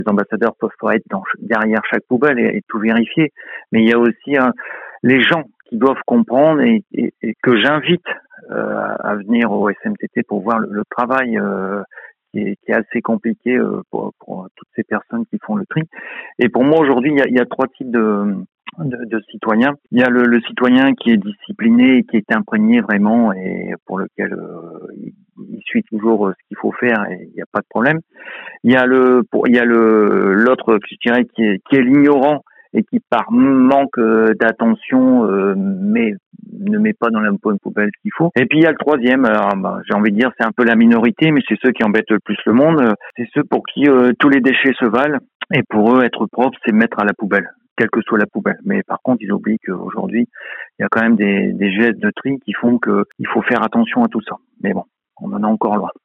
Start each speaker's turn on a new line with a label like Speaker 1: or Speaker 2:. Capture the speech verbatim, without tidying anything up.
Speaker 1: Les ambassadeurs peuvent pas être dans, derrière chaque poubelle et, et tout vérifier. Mais il y a aussi hein, les gens qui doivent comprendre et, et, et que j'invite euh, à venir au S M T T pour voir le, le travail euh, qui, est, qui est assez compliqué euh, pour, pour toutes ces personnes qui font le tri. Et pour moi aujourd'hui, il y a, il y a trois types de De, de citoyens. Il y a le, le citoyen qui est discipliné et qui est imprégné vraiment et pour lequel euh, il, il suit toujours ce qu'il faut faire et il n'y a pas de problème. Il y a le, pour, il y a le, l'autre, je dirais, qui est, qui est l'ignorant et qui par manque d'attention euh, met, ne met pas dans la bonne poubelle ce qu'il faut. Et puis il y a le troisième, alors, bah, j'ai envie de dire c'est un peu la minorité, mais c'est ceux qui embêtent le plus le monde. C'est ceux pour qui euh, tous les déchets se valent et pour eux être propre c'est mettre à la poubelle, quelle que soit la poubelle. Mais par contre, ils oublient qu'aujourd'hui, il y a quand même des, des gestes de tri qui font qu'il faut faire attention à tout ça. Mais bon, on en est encore loin.